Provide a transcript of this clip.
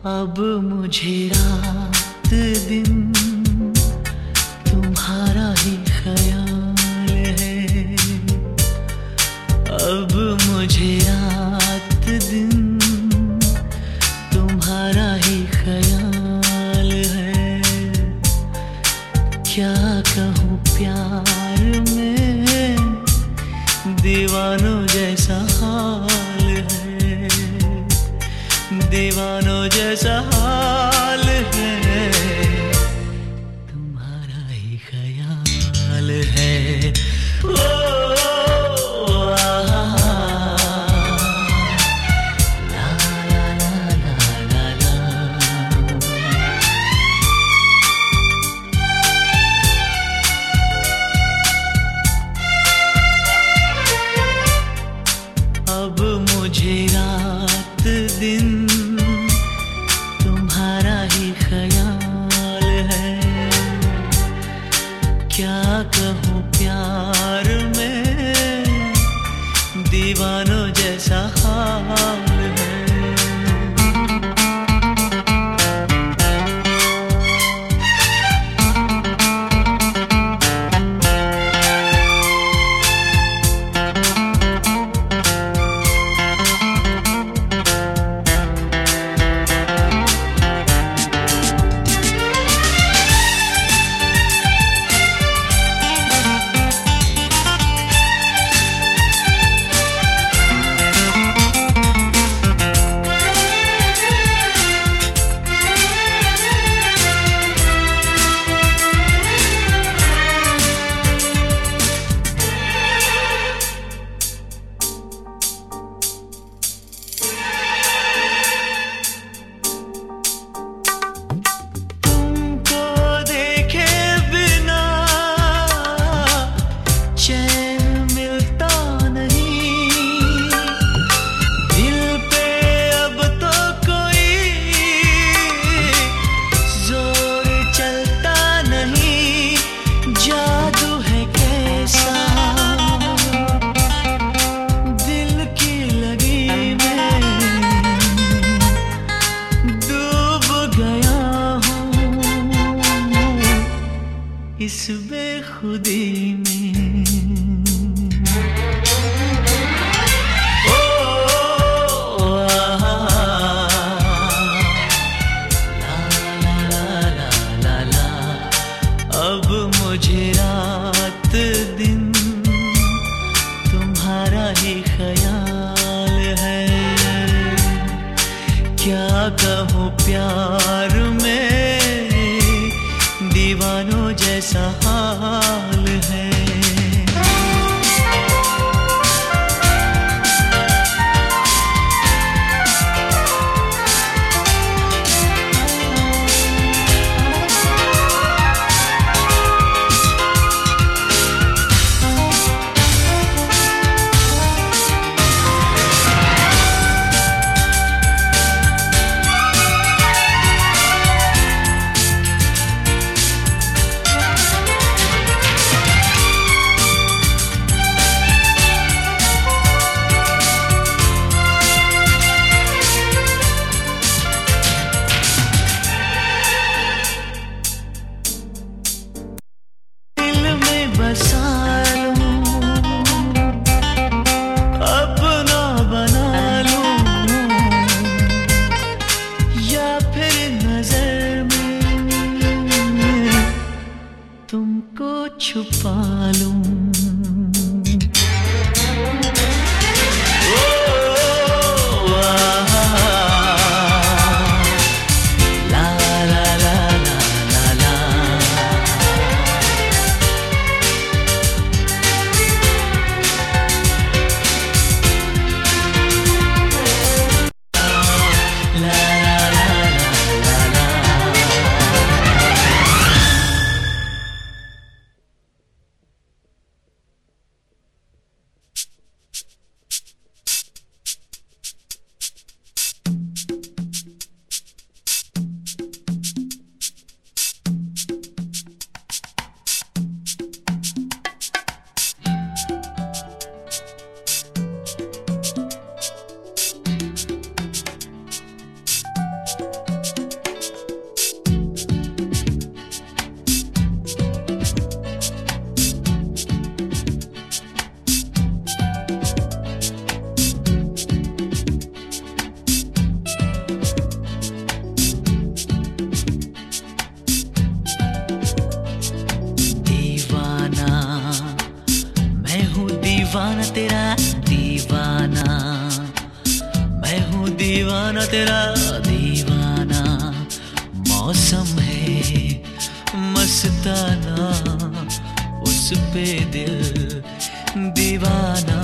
अब मुझे रात दिन तुम्हारा ही ख्याल है। अब मुझे रात दिन तुम्हारा ही ख्याल है। क्या कहूँ प्यार में दीवानों जैसा हाल है, दीवानों जैसा हाल है। तुम्हारा ही ख्याल है। अब मुझे रात दिन तुम्हारा ही ख्याल है। क्या कहूँ प्यार में दीवानों जैसा हाल है। इस बेखुदी में अब मुझे रात दिन तुम्हारा ही ख्याल है। क्या कहूँ प्यार में दीवानों जैसा हाल है। दीवाना तेरा दीवाना मौसम है मस्ताना, उस पे दिल दीवाना।